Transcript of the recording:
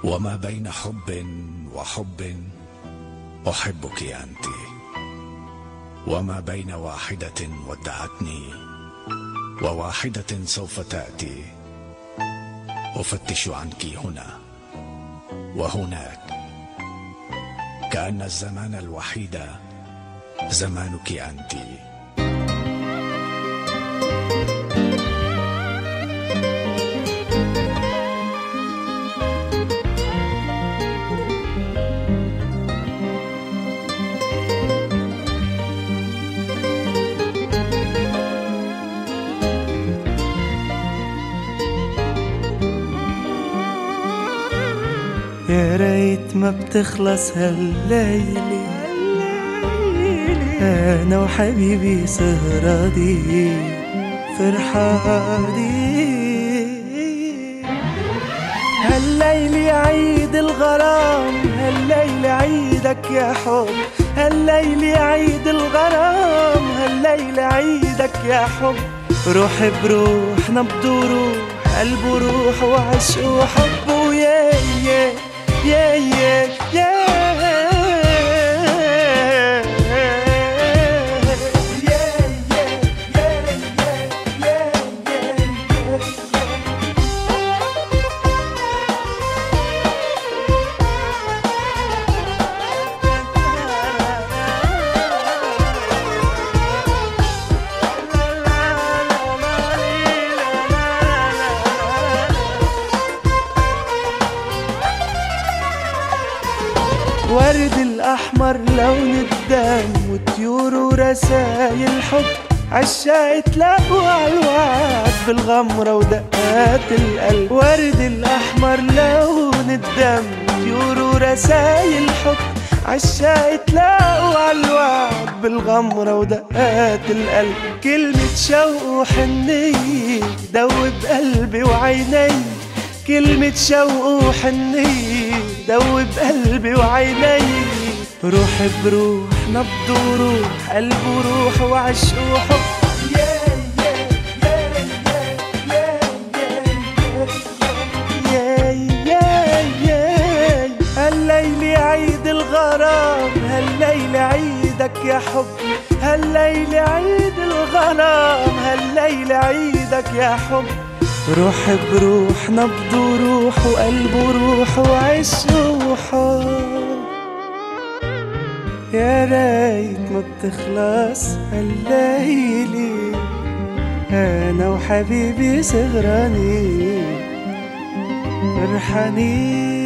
وما بين حب وحب أحبك أنت، وما بين واحدة ودعتني وواحدة سوف تأتي، أفتش عنك هنا وهناك، كأن الزمان الوحيد زمانك أنت. يا ريت ما بتخلص هالليلة، أنا وحبيبي سهراني فرحاني. هالليل عيد الغرام، هالليل عيدك يا حب، هالليل عيد الغرام، هالليل عيدك يا حب. روح بروح نبض وروح قلب وروح وعشق وحب ويا يا يا يا يا ورد الأحمر لون الدم وطيور ورسايل حب، عالشاي تلاقوا عالوعد بالغمرة ودقات القلب. ورد الأحمر لون الدم طيور ورسايل حب، عالشاي تلاقوا عالوعد بالغمرة ودقات القلب. كلمة شوق وحنية دوب قلبي وعيني، كلمة شوق وحنية دوب قلبي وعيني. روح بروح نبض وروح قلب وروح وعشق وحب. يا يا يا يا يا هالليل عيد الغرام، هالليل عيدك يا حب، هالليل عيد الغرام، هالليل عيدك يا حب. روح بروح نبض وروح وقلب وروح وعشق وحب. يا ريت ما بتخلص هالليلة، أنا وحبيبي سهراني فرحانين.